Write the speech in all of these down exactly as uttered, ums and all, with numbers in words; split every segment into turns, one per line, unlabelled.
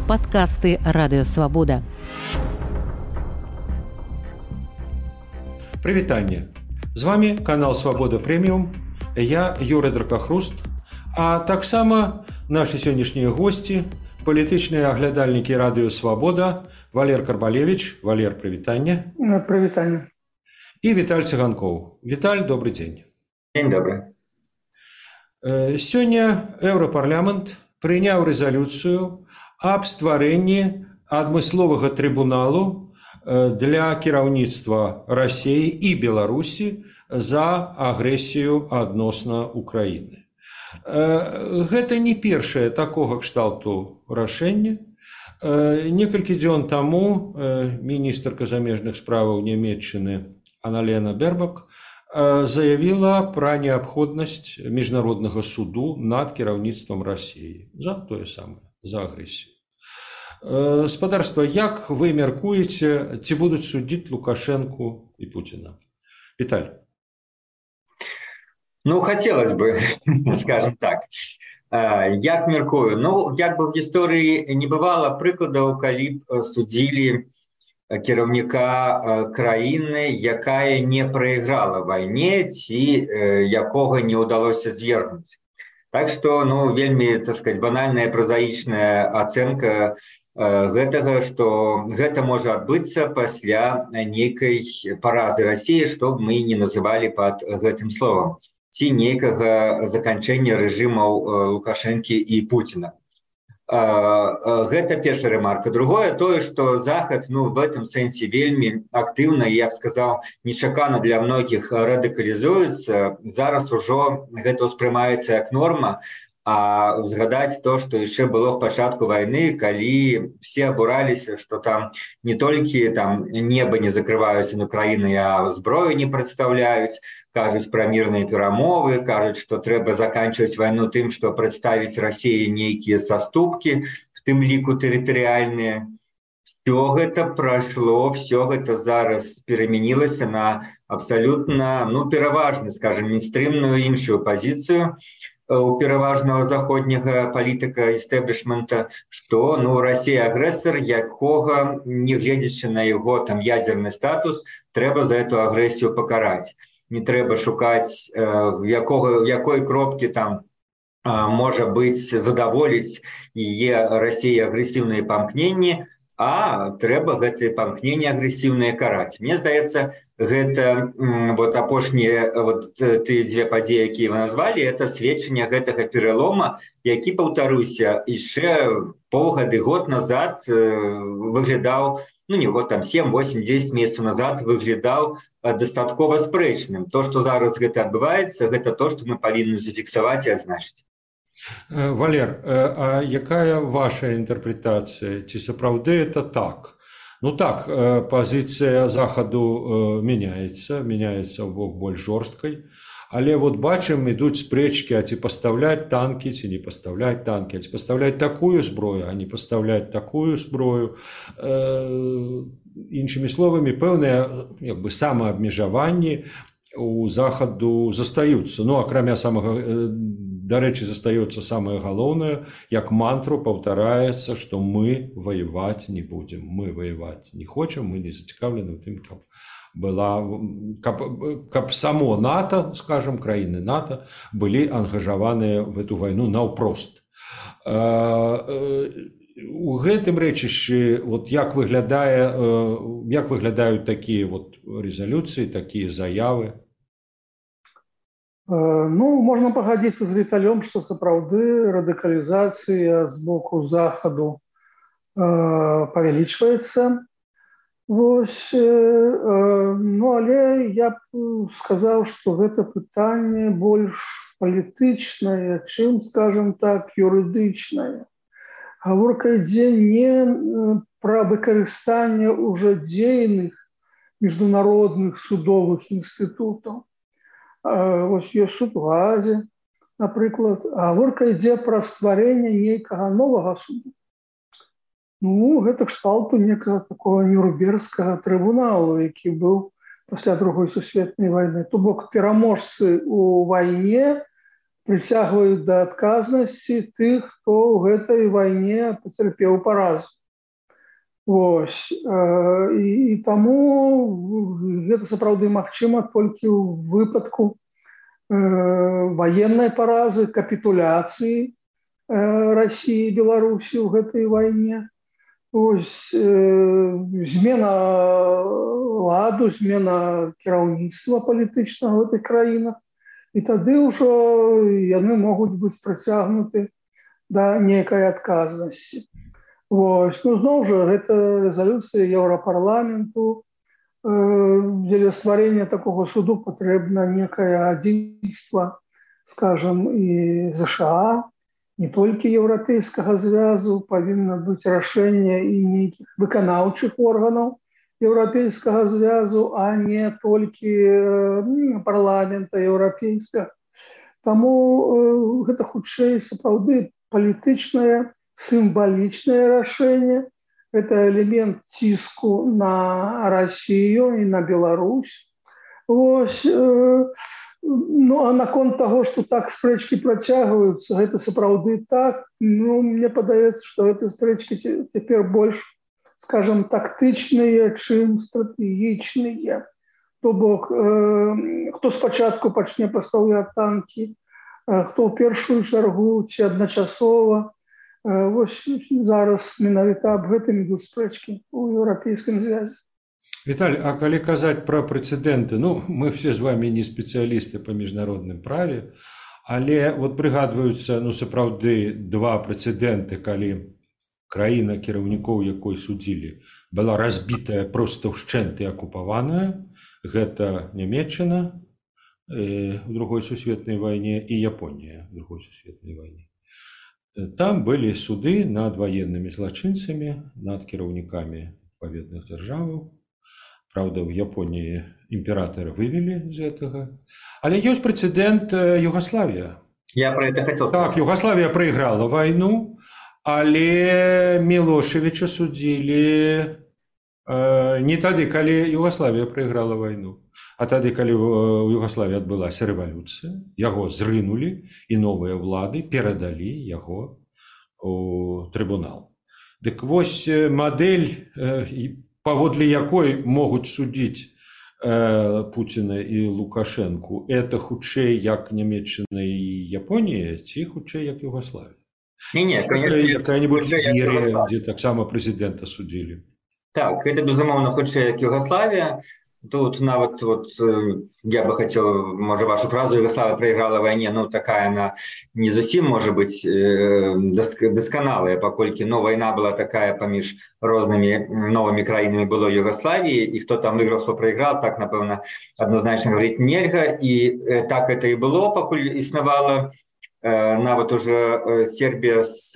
Падкасты Радыёвабода.
Прывітанне. З вами канал Свабода Прэміум. Я Юрый Дракахруст. А таксама нашы сённяшнія госці, палітычныя аглядальнікі Радыё Свабода, Валер Карбалевич. Валер, прывітанне.
Прывітанне.
І Віталь Цыганкоў. Віталь, добры дзень.
Дзень добры.
Сёння Еўрапарламент прыняў рэзалюцыю аб стварэнні адмысловага трыбуналу для кіраўніцтва Расіі і Беларусі за агрэсію адносна Украіны. Гэта не першае такога кшталту рашэнне. Некалькі дзён таму міністрка замежных справаў Нямецчыны Анналена Бербак заявіла пра неабходнасць міжнароднага суду над кіраўніцтвам Расіі за тое самае, за агрэсію. Спадарства, як вы мяркуеце, ці будуць судзіць Лукашэнку і Пуціна? Віталь.
Ну, хотелось бы, скажем так. Як мяркую? Ну, як бы в гісторыі не бывала прыкладаў, калі б судзілі кіраўніка краіны, якая не прайграла вайне ці якога не ўдалося звергнуць. Так што, ну, вельмі, так сказать, банальная празаічная ацэнка гэтага, што гэта можа адбыцца пасля нейкай паразы Расіі, што мы не называлі пад гэтым словам, ці нейкага заканчэння рэжымаў Лукашэнкі і Пуціна. Гэта першая ремарка. Другое тое, што Захад, ну, в этом сэнсе вельмі актыўна, я б сказаў, нечакана для многіх радыкалізуецца. Зараз ужо гэта ўспрымаецца як норма, а згадаць то, што яшчэ было в пачатку вайны, калі все абураліся, што там не толькі там неба не закрываюцца на Украіны, а зброю не прадстаўляюць, кажуць пра мірныя перамовы, кажуць, што трэба заканчваць вайну тым, што прадставіць Расіі нейкія саступкі, в тым ліку тэрытарыяльныя. Всё гэта прайшло, всё гэта зараз перамянілася на абсалютна, ну, пераважна, скажем, мейнстрымную іншую пазіцыю у пераважнага заходняга палітыка эстэблішмента, што, ну, Расія агрэсар, якога, не гледзячы на яго там ядзерны статус, трэба за эту агрэсію пакараць. Не трэба шукаць, якога, якой кропкі там можа быць задаволіць яе Расіі агрэсіўныя памкненні, а трэба гэтыя памкненні агрэсіўныя караць. Мне здаецца, гэта вот апошнія вот тыя дзве падзеі, якія вы назвалі, это сведчанне гэтага пералома, які, паўтаруся, яшчэ паўгады, год назад выглядаў, ну, не год, там сем, восемь, дзесяць месяцаў назад выглядаў дастаткова спрэчным. То, што зараз гэта адбываецца, гэта то, што мы павінны зафіксаваць і адзначыць.
Валер, а якая ваша інтэрпрэтацыя? Ці сапраўды это так? Ну так, пазіцыя Захаду мяняецца, мяняецца ў бок больш жорсткай, але вот бачым, ідуць спрэчкі, а ці пастаўляць танкі, ці не пастаўляць танкі, а ці пастаўляць такую зброю, а не пастаўляць такую зброю. Іншымі словамі, пэўныя як бы самаабмежаванні у Захаду застаюцца. Ну, акрамя самага, дарэчы, застаецца самае галоўнае, як мантру паўтараецца, што мы ваяваць не будзем. Мы ваяваць не хочам, мы не зацікаўлены ў тым, каб была, каб, каб само НАТО, скажем, краіны НАТО, былі ангажаваныя в эту вайну наўпрост. У гэтым рэчышчы, вот як выглядае, як выглядаюць такія вот рэзалюцыі, такія заявы?
Ну, можна пагадзіцца з Віталём, што сапраўды радыкалізацыя з боку Захаду павялічваецца. Вось, ну, але я б сказаў, што гэта пытанне больш палітычнае, чым, скажем так, юрыдычнае. Гаворка ідзе не пра выкарыстанне ўжо дзейных міжнародных судовых інстытутаў. Вось ёсць суд у Аазе, напрыклад, гаворка ідзе пра стварэнне нейкага новага суду. Ну, гэта кшталту некага такого Нюрнбергскага трыбуналу, які быў пасля Другой сусветнай вайны. То бок пераможцы ў вайне прыцягваюць да адказнасці тых, хто ў гэтай вайне пацярпеў паразу. Вось. І, і таму гэта сапраўды магчыма толькі ў выпадку военной паразы, капитуляции России и Беларуси в этой войне. Ось, змена ладу, змена кіраўніцтва палітычнага в этой краінах. І тады ўжо яны могуць быць прыцягнуты да нейкай адказнасці. Вось. Ну, зноў жа, гэта резолюцыя Еўрапарламенту. Для стварэння такого суду патрэбна некае адзінства, скажем, і ЗША, не толькі Еўрапейскага звязу, павінна быць рашэнне і нейкіх выканаўчых органаў Еўрапейскага звязу, а не толькі парламента еўрапейскага. Таму гэта хутчэй сапраўды палітычнае, сімвалічнае рашэнне. Это элемент ціску на Россию и на Беларусь. Ось, э, ну, а наконт того, что так спрэчкі працягваюцца, это сапраўды так. Ну, мне падаецца, что эти спрэчкі цяпер больш, скажем, тактычныя, чым стратэгічныя. То бок, э, хто спачатку пачне пастаўляць танкі, э, хто ў першую чаргу ці адначасова. Вось зараз менавіта аб гэтым ідуць спрэчкі ў Еўрапейскім звязе.
Віталь, а калі казаць пра прэцэдэнты, ну, мы все з вами не спецыялісты па міжнародным праве, але вот прыгадваюцца, ну, сапраўды два прэцэдэнты, калі краіна, кіраўнікоў якой судзілі, была разбітая проста ўшчэнт і акупаваная. Гэта Нямецчына ў другой сусветнай вайне і Японія ў другой сусветнай вайне. Там были суды над военными злочинцами, над кіраўнікамі адпаведных дзяржаваў. Правда, в Японии императора вывели из этого. Але есть прецедент Югославия.
Я про это хотел сказать.
Так, Югославия проиграла войну, але Милошевича судили э, не тады, калі Югославия проиграла войну, а тады, калі у Югославии адбылася рэвалюцыя, яго зрынули, і новыя ўлады перадалі яго у трибунал. Дык вось мадэль, паводле якой могуць судзіць Путіна і Лукашенку, это хутчэй як Нямецчына і Японія, ці хутчэй як Югославия?
Не, не, конечно,
якая-нибудь Ліберія, дзе таксама прэзідэнта судзілі.
Так, это, безумоўна, хутчэй як Югославия. Тут нават вот, я бы хотел, может, вашу фразу «Югославия проиграла в войне», ну, такая она не зусім, может быть, досконалая, паколькі, ну, война была такая паміж рознымі новымі краінамі было Югославии, и кто там выиграл, кто проиграл, так, напэўна, однозначно говорить нельга, и так это и было, пакуль існавала нават уже Сербия с,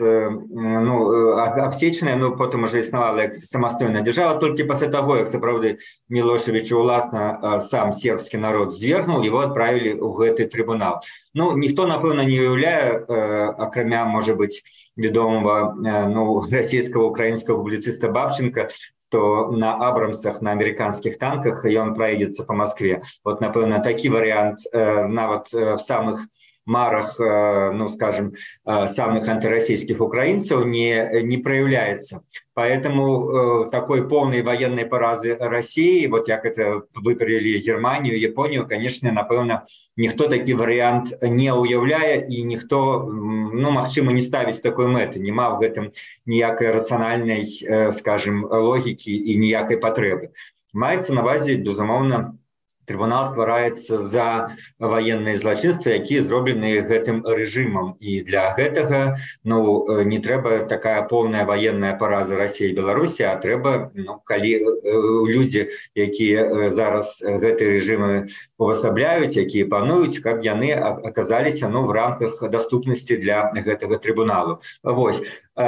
ну, обсечная, но потом уже існавала як самастойная держава, только после того, как сапраўды Милошевич уласна сам сербский народ звергнул, его отправили в гэты трибунал. Ну, никто, напэўна, не уявляе, акрамя, может быть, ведомого, ну, российского, украинского публициста Бабченко, что на Абрамсах, на американских танках, и он проедется по Москве. Вот, напэўна, такі вариант нават в самых марах, ну, скажем, самых антироссийских украинцев не, не проявляется. Поэтому э, такой полной военной поразы России, вот как это выперли Германию, Японию, конечно, напэўна, никто такі вариант не уявляе, и никто, ну, магчыма, не ставить такой мэты, нема в гэтым ніякай рацыянальнай, э, скажем, логики и ніякай патрэбы. Маецца на базе, безумоўна, трибунал ствараецца за военные злочинства, якія зроблены гэтым рэжымам. І для гэтага, ну, не трэба такая полная военная параза России и Беларуси, а трэба, ну, калі людзі, якія зараз гэты рэжымы увасабляюць, якія пануюць, каб яны аказаліся, ну, в рамках доступности для гэтага трибуналу. Вось.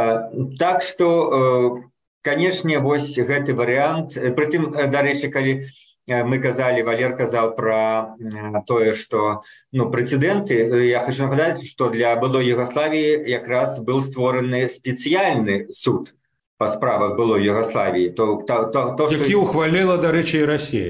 Так что, конечно, вось гэты вариант. Притым, дарэчы, калі мы казали, Валер казал про то, что, ну, прецеденты. Я хочу нагадать, что для былой Югославии как раз был створен специальный суд по справах былой Югославии. То, то, то, то,
Які
что...
ухвалила, до речі, і Росія.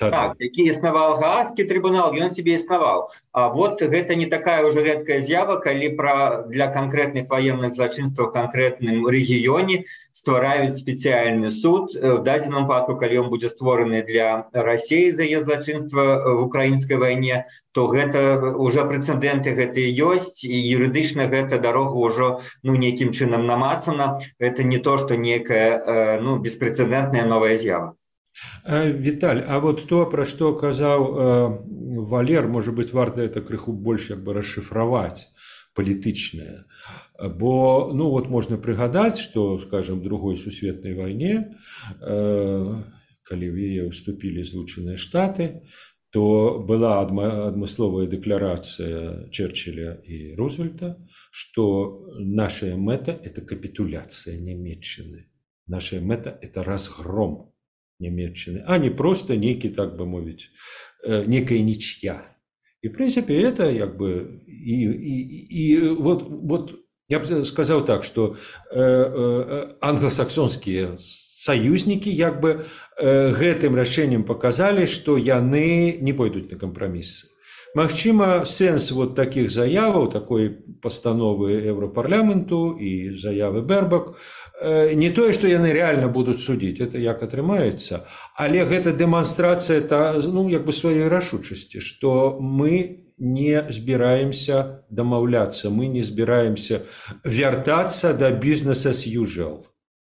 Так, які існаваў Гаазскі трыбунал, ён себе існаваў. А вот гэта не такая ўжо рэдкая з'ява, калі пра, для канкрэтных ваенных злачынстваў у канкрэтным рэгіёне ствараюць спецыяльны суд. В дадзеным выпадку, калі ён будзе створаны для Расіі за яе злачынства в украінскай вайне, то гэта ўжо прэцэдэнты гэтыя ёсць, і юрыдычна гэта дарога ўжо ну, нейкім чынам намацана. Гэта не то, што нейкая ну, беспрэцэдэнтная новая з'ява.
Віталь, а вот то, пра што казаў э, Валер, можа быць, варта это крыху больш як бы расшыфраваць палітычнае. Бо, ну, вот можна прыгадаць, што, скажем, в другой сусветнай вайне, э, калі в яе ўступілі Злучаныя Штаты, то была адмысловая дэкларацыя Черчилля і Рузвельта, што наша мэта – это капітуляцыя Нямецчыны. Наша мэта – это разгром Нямецчыны, а не просто некий, так бы мовить, некая ничья. И, в принципе, это как бы... И, и, и вот, вот я бы сказал так, что э, э, англосаксонские союзники как бы э, гэтым рашэннем показали, что яны не пойдут на компромиссы. Магчыма, сэнс вот таких заяваў, такой пастановы Еўрапарламенту і заявы Бербак, не тое, што яны реально будуць судзіць, это як атрымаецца, але гэта дэманстрацыя ну, як бы сваёй рашучасці, што мы не збіраемся дамаўляцца, мы не збіраемся вяртацца да business as usual.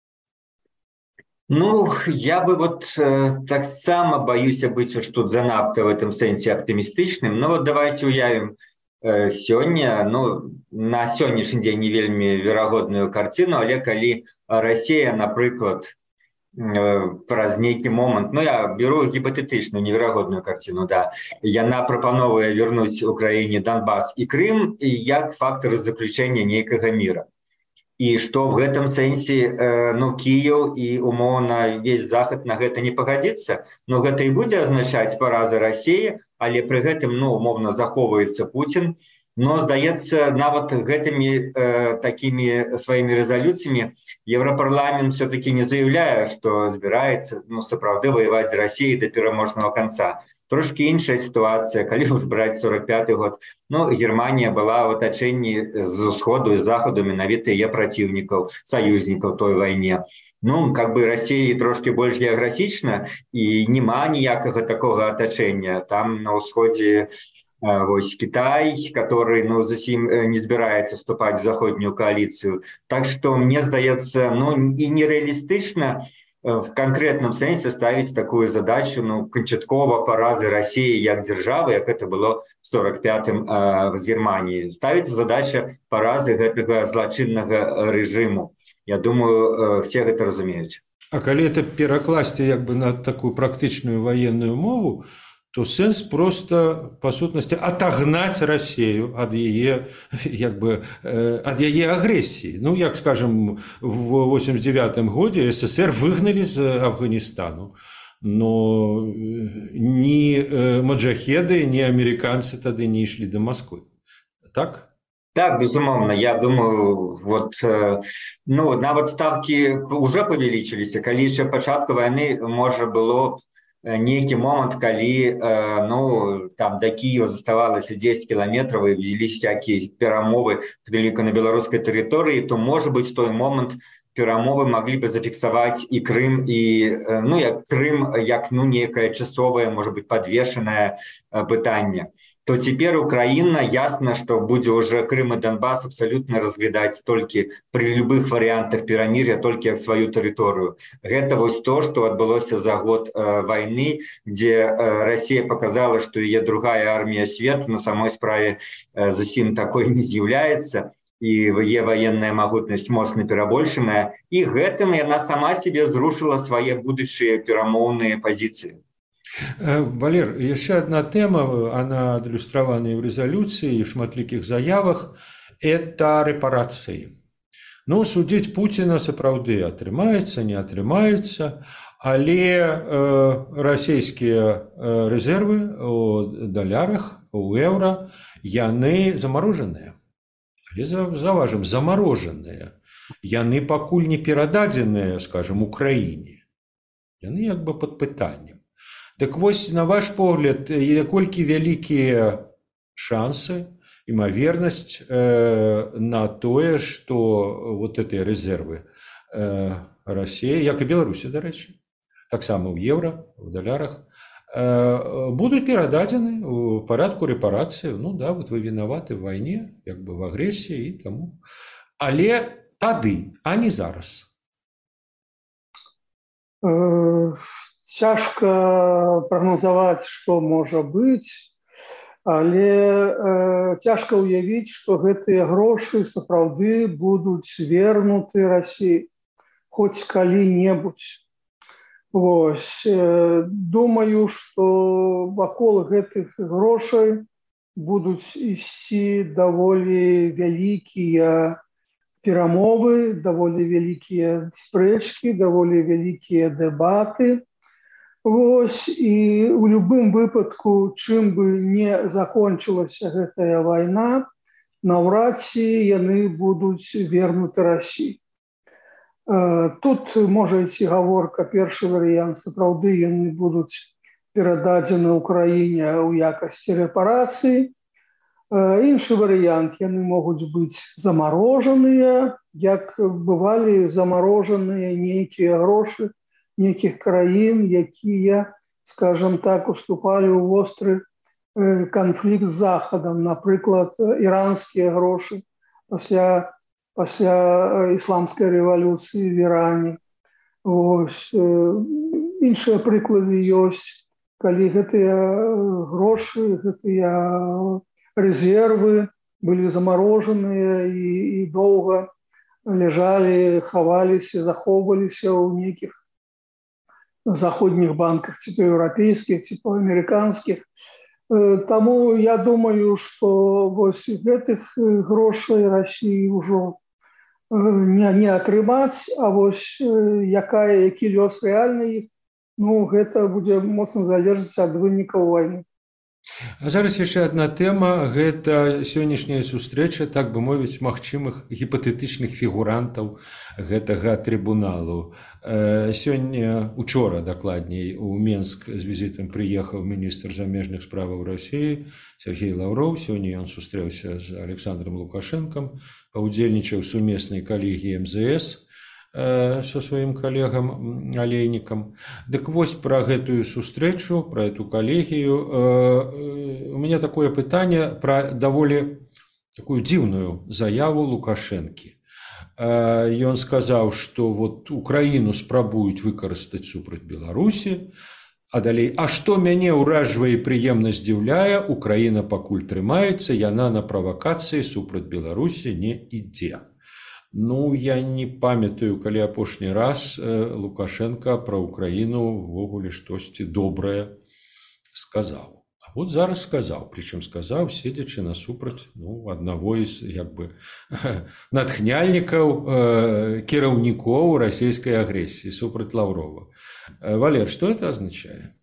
Ну, я бы вот э, так само боюсь быть уж тут занадто в этом сенсе оптимистичным, но вот давайте уявим э, сегодня, ну, на сегодняшний день не вельми верагодную картину, але калі Россия, например, э, праз нейкі момент, ну, я беру гипотетичную неверагодную картину, да, яна прапановывае вернуть Украине Донбасс и Крым и как фактор заключения нейкага мира. І што в гэтым сэнсе э, ну, Кіеў і умоўна весь захад на гэта не пагадзіцца, ну гэта і будзе азначаць паразы Расіі, але пры гэтым ну, умоўна захоўваецца Путін. Но, здаецца, нават гэтымі э, такімі сваімі рэзалюцыямі Еўрапарламент все-таки не заяўляе, што збіраецца ну, сапраўды ваяваць з Расіяй да пераможнага канца. Трошки іншая ситуация, калі уж брать сорок пятый год. Ну, Германия была в атачэнні з усходу і захаду менавіта яе праціўнікаў, саюзнікаў той вайне. Ну, как бы Россия трошки больш геаграфічна і нема ніякага такога атачэння. Там на ўсходзе вось Китай, который ну, зусім не збіраецца вступаць в заходнюю коалицию. Так что мне здаецца, ну, і нереалістычна в конкретном сенсе ставить такую задачу, ну, канчаткова паразы России як державы, як это было в сорок пятым э, в Германии. Ставится задача паразы гэтага злачыннага режиму. Я думаю, э, все гэта разумеюць.
А калі это перакласці як бы на такую практычную военную мову, то сэнс просто, по сутнасці, отогнать Россию от ее, як бы, от ее агрессии. Ну, як, скажем, в восемьдесят девятом году СССР выгнали из Афганистану, но ни маджахеды, ни американцы тогда не шли до Москвы. Так?
Так, безумоўна, я думаю, вот, ну, нават ставки уже павялічыліся, калі яшчэ пачатку вайны можа было нейкі момант, калі ну, там до Киева заставалася десять километров и велись всякие перамовы на белорусской территории, то, может быть, в той момент перамовы могли бы зафиксовать и Крым, и ну, як Крым, як ну, некое часовое, может быть, подвешенное пытанне. То теперь Украина, ясно, что будет уже Крым и Донбасс абсолютно разглядать только при любых вариантах перамирия, только как свою территорию. Это вот то, что отбылось за год э, войны, где э, Россия показала, что ее другая армия света на самой справе э, зусім такой не з'яўляецца, и ее военная могутность моцна перабольшаная, и гэтым она сама себе зрушила свои будущие перамоўныя позиции.
Валер, еще одна тема, она адлюстравана в резолюции и в шматлікіх заявах, это репарации. Ну, судить Путина сапраўды атрымаецца, не атрымаецца, але э, российские э, резервы у далярах, у евро, яны замороженные. Але заважым, замороженные. Яны пакуль не перададзеныя, скажем, Украине. Яны як бы под пытаннем. Так вось, на ваш погляд, наколькі вялікія шансы, імавернасць э, на тое, што вот гэтыя рэзервы э, Расіі, як і Беларусі, дарэчы, таксама ў еўра, у далярах, э, будуць перададзены ў парадку рэпарацыі. Ну да, вот вы вінаваты в вайне, як бы в агрэсіі і таму. Але тады, а не зараз.
Э, цяжка прагназаваць, што можа быць, але э, цяжка ўявіць, што гэтыя грошы сапраўды будуць вернуты Расіі хоць калі-небудзь. Вось, э, думаю, што вакол гэтых грошай будуць ісці даволі вялікія перамовы, даволі вялікія спрэчкі, даволі вялікія дэбаты. Вось, і ў любым выпадку, чым бы не закончылася гэтая вайна, наўрад ці яны будуць вернуты Расіі. Тут можа ісці гаворка, першы варыянт, сапраўды яны будуць перададзены ўкраіне ў якасці рэпарацыі. Іншы варыянт, яны могуць быць замарожаныя, як бывалі замарожаныя нейкія грошы нейкіх краін, якія, скажем так, уступалі ў востры канфлікт з Захадам, напрыклад, іранскія грошы пасля, пасля ісламскай рэвалюцыі в Іране. Ось, іншыя прыклады ёсць, калі гэтыя грошы, гэтыя рэзервы былі замарожаныя і, і доўга ляжалі, хаваліся, захоўваліся ў нейкіх заходніх банках, ці то еўрапейскіх, ці то амерыканскіх. Таму я думаю, што вось гэтых грошай Расіі ўжо не, не атрымаць, а вось якая, які лёс рэальны іх, ну, гэта будзе моцна залежаць ад вынікаў вайны.
А зараз яшчэ адна тэма, гэта сённяшняя сустрэча, так бы мовіць, магчымых гіпатэтычных фігурантаў гэтага трыбуналу. Сёння, учора, дакладней, у Менск з візітам прыехаў міністр замежных справаў Расіі Сергей Лаўроў. Сёння ён сустрэўся з Александром Лукашэнкам, паўдзельнічаў сумеснай калегіі эм зэ эс со сваім калегам Алейнікам. Дык вось пра гэтую сустрэчу, пра эту калегію. У мяне такое пытанне пра даволі такую дзіўную заяву Лукашэнкі. Ён сказаў, што вот Украіну спрабуюць выкарыстаць супраць Беларусі, а далей, а што мяне ўражвае і прыемна здзіўляе, Украіна пакуль трымаецца, яна на правакацыі супраць Беларусі не ідзе. Ну, я не памятаю, калі апошні раз Лукашенко пра Украіну ўвогуле штосьці добрае сказаў. А вот зараз сказаў, прычым сказаў, седзячы насупраць, ну, аднаго з, як бы, натхняльнікаў, э, кіраўнікоў расійскай агрэсіі супраць Лаўрова. Валер, што это означае?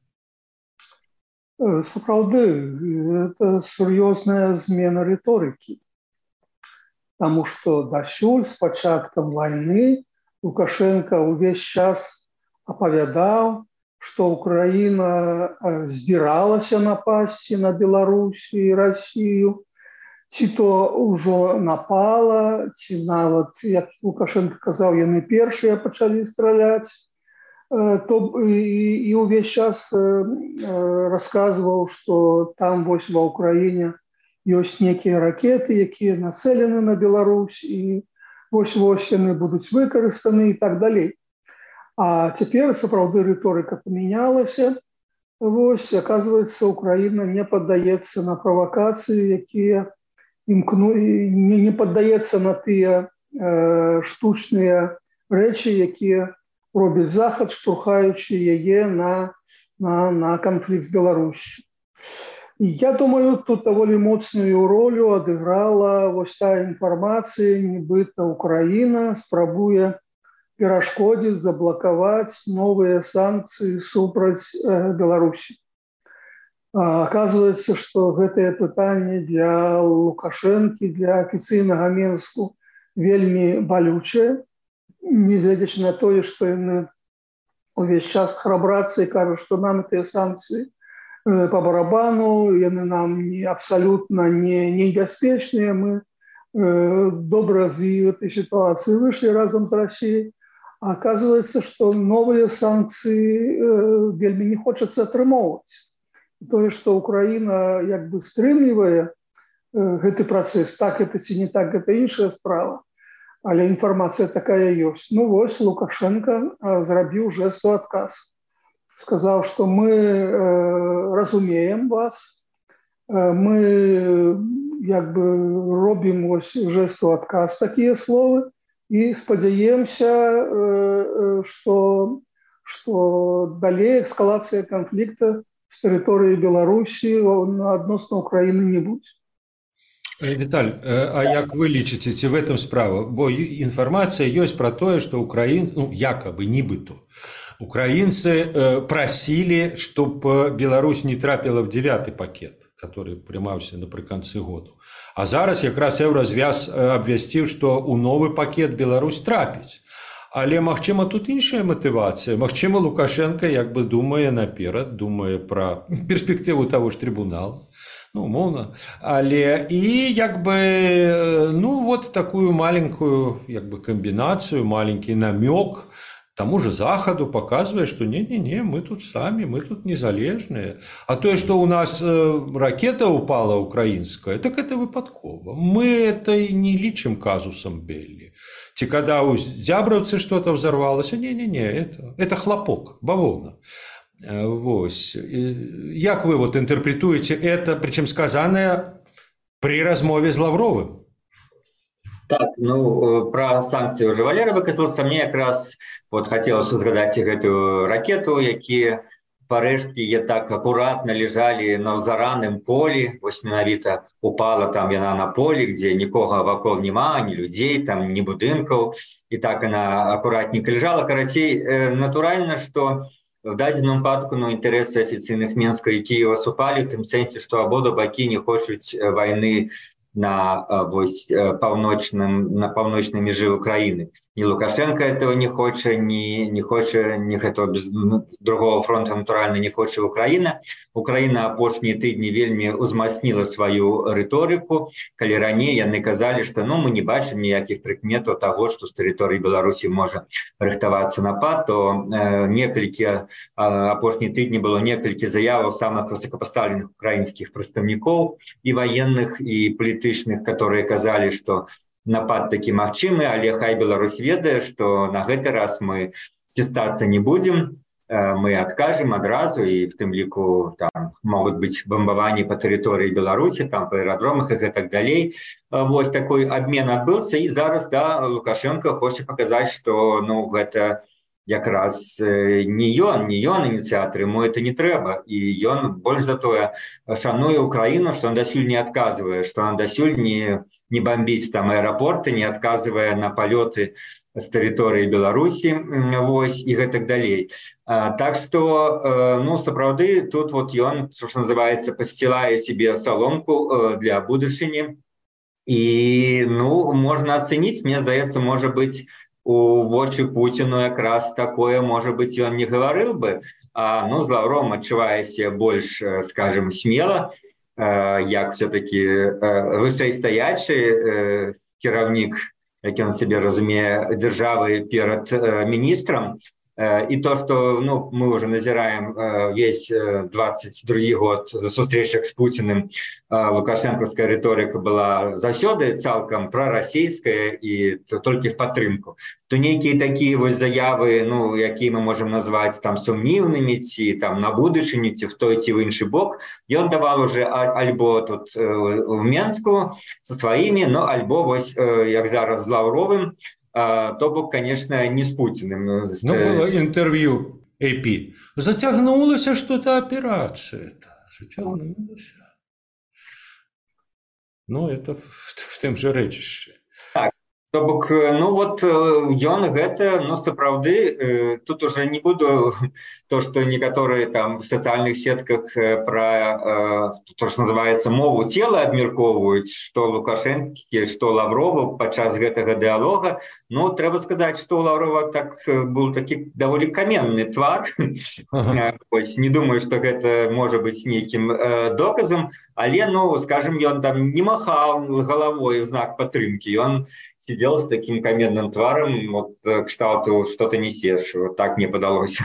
Сапраўды, это сур'ёзная змена рыторыкі. Таму што дасюль з пачаткам вайны Лукашенко ўвесь час апавядаў, што Украіна збіралася напасці на Беларусь і Расію, ці то ўжо напала, ці нават, як Лукашенко казаў, яны першыя пачалі страляць, то і, і ўвесь час расказваў, што там вось ва Ўкраіне ёсць некія ракеты, якія нацэлены на Беларусь, і вось-вось яны будуць выкарыстаны і так далей. А цяпер сапраўды рыторыка памянялася. Вось, аказваецца, Украіна не паддаецца на правакацыі, якія імкну, не, не паддаецца на тыя э, штучныя рэчы, якія робіць Захад, штурхаючы яе на, на, на канфлікт з Беларусью. Я думаю, тут даволі моцную ролю адыграла вось та інфармацыя, нібыта Украіна спрабуе перашкодзіць, заблакаваць новыя санкцыі супраць э, Беларусі. А, аказваецца, што гэтае пытанне для Лукашэнкі, для афіцыйнага Менску вельмі балючае, негледзячы на тое, што яны увесь час храбрацца і кажуць, што нам тыя санкцыі по барабану, яны нам не, абсалютна не, небяспечныя, мы э, добра з этой ситуации вышли разом с Россией. А оказывается, что новые санкции э, вельмі не хочется атрымоўваць. То, что Украина як бы стрымлівае э, гэты працэс, так это ці не так, это іншая справа. Але інфармацыя такая ёсць. Ну вось Лукашенко э, зрабіў жэсту адказ. Сказал, что мы э, разумеем вас, э, мы як бы робім вось жесту отказ такие словы и спадзяемся, э, э, что, что далее эскалация конфликта с территории Беларуси адносна Украины не будет.
Віталь, а як вы лічыце, ці в этом справа? Бо інфармацыя ёсць пра тое, што украінцы, ну, якобы, нібыто, украинцы просили, чтобы Беларусь не трапила в девятый пакет, который прымаўся напрыканцы году. А зараз якраз Еўразвяз абвясціў, што ў новы пакет Беларусь трапіць. Але, магчыма, тут іншая матывацыя. Магчыма, Лукашенко як бы думае наперад, думае пра перспектыву таго ж трибунала. Ну, умоўна. Але і як бы, ну, вот такую маленькую як бы камбінацыю, маленькі намёк тому же Заходу показывая, что не-не-не, мы тут сами, мы тут незалежные. А то, что у нас ракета упала украинская, так это выпадково. Мы это и не личим казусом Белли. Те, когда у зябровцы что-то взорвалось, не-не-не, это, это хлопок, бавовна. Вось. Як вы вот интерпретуете это, причем сказанное при размове с Лавровым?
Так, ну, про санкции уже Валера выказался. Мне как раз вот хотелось узгадать эту ракету, які парэшткі так аккуратно лежали на ўзараным полі. Вось менавіта упала там яна на полі, где нікога вакол няма, ні людзей, там ні будынкаў. І так она аккуратненько лежала. Карацей, натуральна, што в дадзеным выпадку, ну, інтарэсы афіцыйных Менска і Кіева супалі, в тым сэнсе, што абодва бакі не хочуць вайны на вось паўночным на паўночнай межы Украины. Ни Лукашенко этого не хоче, ни не хоче, ни этого без другого фронта натурально не хоче Украина. Украина апошнія тыдні вельмі узмацніла сваю рыторыку, калі раней яны казалі, што ну мы не бачым ніякіх прыкметаў таго, што з тэрыторыі Беларусі можа рыхтавацца напад, то э, некалькі э, апошнія тыдні было некалькі заяваў самых высокопоставленых украінскіх прадстаўнікоў і ваенных, і палітычных, которые казалі, што напад такі магчымы, але хай Беларусь ведае, што на гэты раз мы цістацца не будзем, мы адкажем адразу, і в тым ліку там могуць быць бамбаванні па тэрыторыі Беларусі, там па аэрадромах і гэтак далей. Вось такой абмен адбыўся, і зараз да Лукашенко хоча паказаць, што ну гэта якраз не ён, не ён ініцыятар, ему это не трэба. І ён больш за тое шануе Украіну, што он дасюль не адказвае, што он дасюль не, не бомбіць там аэрапорты, не адказвае на палёты з тэрыторыі Беларусі, вось, і гэтак далей. А, так што, ну, сапраўды, тут вот ён, што называецца, пасцілае себе саломку для будучыні. І, ну, можна ацэніць, мне здаецца, можа быць, у вочы Путіну якраз такое, может быть, он не говорил бы, а, ну, з Лавровым адчувае себе больш, скажем, смело, э, як все-таки э, вышэйстаячы э, кіраўнік, які он себе разумее, державы перед э, министром. Э, и то, что ну, мы уже назираем э, весь двадцать другі год за сустрэчах с Путиным, э, лукашенковская риторика была заўсёды цалкам прорасійская и только в падтрымку. То некие такие вот заявы, ну, якія мы можем назвать там сумнівнымі, ці там на будучыню, ці в той, ці в іншы бок, ён давал уже альбо тут э, в Менску со своими, но альбо вось, э, як зараз з Лавровым, А, то бок, конечно, не с Путиным.
Ну, было интервью эй пи. Затягнулась что-то операция. Затягнулась. Ну, это в, в тем же речище.
Так, То бок, ну вот ён гэта, ну сапраўды, тут уже не буду то, что некаторые там в социальных сетках про то, что называется мову цела абмяркоўваюць, что Лукашэнкі, что Лаврова падчас гэтага дыалога. Ну трэба сказаць, что у Лаврова так был такі даволі каменны твар. Ага. Ось, не думаю, что гэта можа быць нейкім доказам, але, ну, скажем, ён там не махал головой в знак падтрымки, он сидел с таким каменным тваром, вот кшталту, что ты несешь, вот так мне подалось.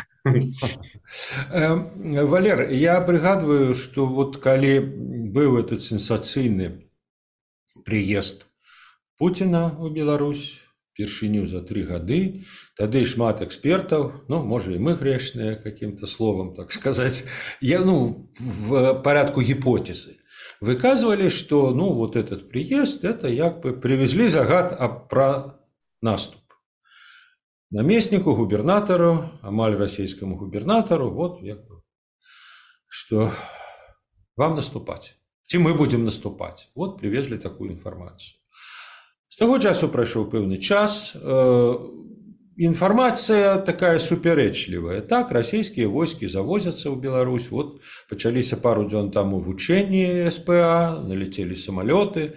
Валер, я пригадываю, что вот коли был этот сенсацыйны приезд Путина в Беларусь, впершыню за три гады, тады шмат экспертов, ну, может, и мы грешные каким-то словом, так сказать, я, ну, в порядку гипотезы, выказывали, что, ну, вот этот приезд, это як бы привезли загад про наступ. Наместнику, губернатору, амаль российскому губернатору, вот, як бы, что вам наступать. Ці мы будем наступать. Вот привезли такую информацию. С того часу пройшоў пэўны час. Информация такая суперечлівая. Так, российские войски завозятся в Беларусь. Вот пачаліся пару дзён таму вучэнні СПА, налетели самолеты.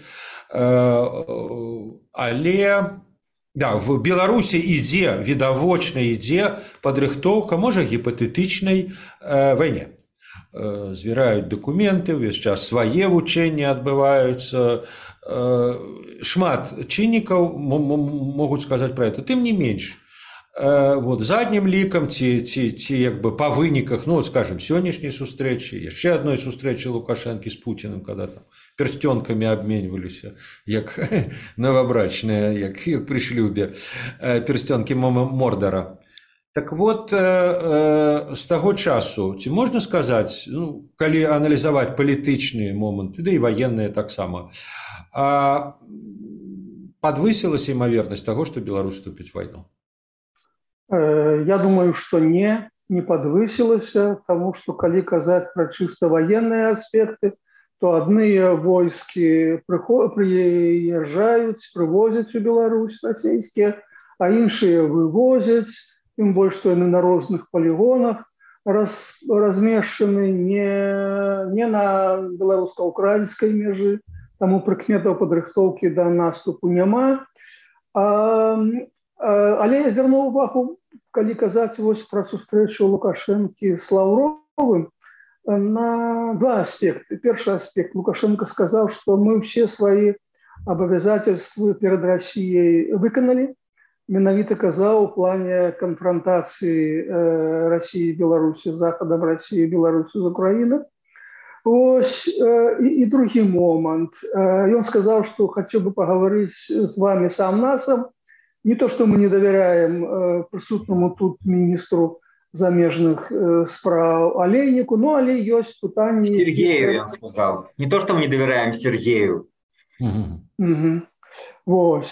Але да, в Беларусі ідзе, відавочна ідзе падрыхтоўка, можа, гіпатэтычнай вайне. Збіраюць документы, увесь час свае вучэнні адбываюцца. Шмат чыннікаў могуць сказаць пра гэта. Тым не менш, вот, заднім лікам ці, ці, ці як бы па выніках, ну, скажем, сённяшняй сустрэчы, яшчэ адной сустрэчы Лукашэнкі з Пуціным, когда там персцёнкамі абменьваліся, як новабрачныя, як, як пры шлюбе, персцёнкі Мордара. Так вот, з таго часу, ці можна сказаць, ну, калі аналізаваць палітычныя моманты, да і ваенныя таксама, подвысілася імавернасць таго, што Беларусь вступіць в вайну?
Я думаю, что не, не подвысилось, потому что, коли казать про чисто военные аспекты, то одни войски приезжают, привозят в Беларусь российские, а иншие вывозят, тем больше, что они на разных полигонах раз, размещены не, не на белорусско-украинской межи, тому прикметов подрыхтовки до наступу нема. А, але я звернуў увагу, калі казаць вось пра сустрэчу Лукашэнкі з Лаўровым, на два аспекты. Першы аспект. Лукашенко сказал, что мы все свои обязательства перед Россией выконали. Менавіта казаў у плане конфронтации э, России и Беларуси с Западом, России и Беларуси с Украиной. Ось, э, и, и другой момент. Э, он сказал, что хотел бы поговорить с вами сам насам. Не то, что мы не доверяем э, присутному тут министру замежных э, справ Олейнику, но але есть пытание...
Сергею, я сказал. Не то, что мы не доверяем Сергею.
Угу. Угу. Вот.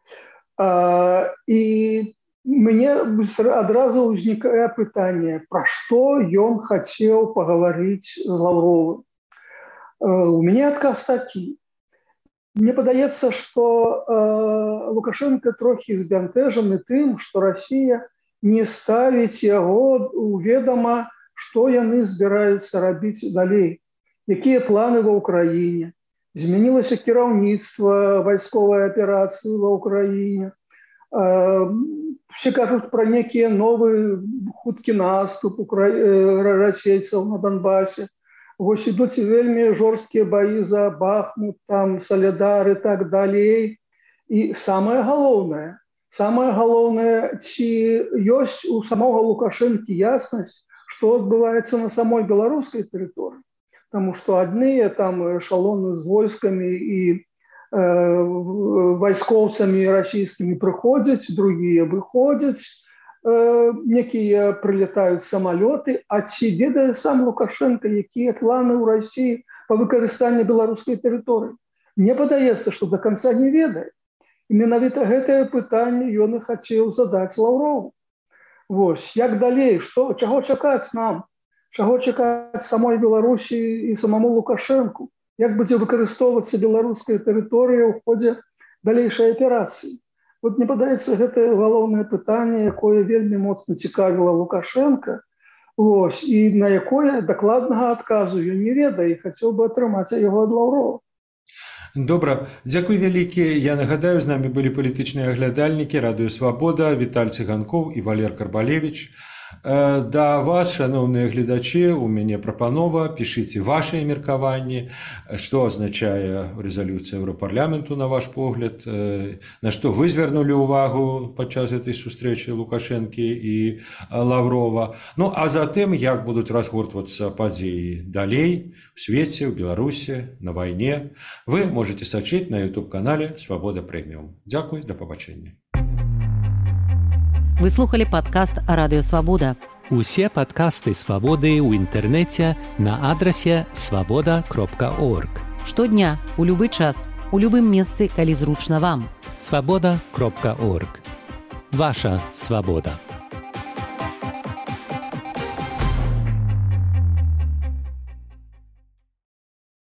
А, и мне одразу узнікае пытанне, про что он хотел поговорить с Лавровым. А, у меня отказ такі. Мне падаецца, что э, Лукашенко трохи збянтэжаны тым, что Россия не ставіць яго у ведама, што яны збіраюцца рабіць далей, якія планы ва Ўкраіне. Змянілася кіраўніцтва вайсковай аперацыі ва Ўкраіне. Э, все кажуць пра некія новы хуткі наступ расейцаў на Донбасе. Вось ідуць вельмі жорсткія баі за Бахмут, там Солидар и так далей. И самое галоўнае, самое галоўнае, ці ёсць у самого Лукашэнкі яснасць, што адбываецца на самой беларускай тэрыторыі. Потому что одни там эшелоны с войсками и э, войсковцами российскими приходят, другие выходят, э, некие прилетают самолеты, а ці ведае сам Лукашенко, какие планы у России по выкарыстанню беларускай тэрыторыі. Мне падаецца, что до конца не ведае. І менавіта гэтае пытанне ён і хацеў задаць Лаўрову. Вось, як далей, што, чаго чакаць нам? Чаго чакаць самой Беларусі і самому Лукашэнку? Як будзе выкарыстоўвацца беларуская тэрыторыя ў ходзе далейшай аперацыі? Вот мне падаецца гэтае галоўнае пытанне, якое вельмі моцна цікавіла Лукашенка, ось, і на якое дакладнага адказу ён не ведае і хацеў бы атрымаць яго ад Лаўрова.
Добра, дзякуй вялікі. Я нагадаю, з намі былі палітычныя аглядальнікі Радыё Свабода, Віталь Цыганкоў і Валер Карбалевіч. Да вас, шановныя гледачы, у мяне прапанова, пішыце вашыя меркаванні, што азначае рэзалюцыя Еўрапарламенту, на ваш погляд, на што вы звярнулі ўвагу падчас гэтай сустрэчы Лукашэнкі і Лаўрова. Ну, а затым, як будуць разгортвацца падзеі далей у свеце, у Беларусі, на вайне, вы можете сачыць на ютуб-канале «Свабода Прэміум». Дзякуй, да пабачэння.
Вы слухали падкаст «Радыё Свабода».
Усе падкасты «Свабоды» ў інтэрнэце на адрасе свабода кропка орг.
Штодня, у любы час, у любым месцы, калі зручна вам.
свабода кропка орг. Ваша свабода.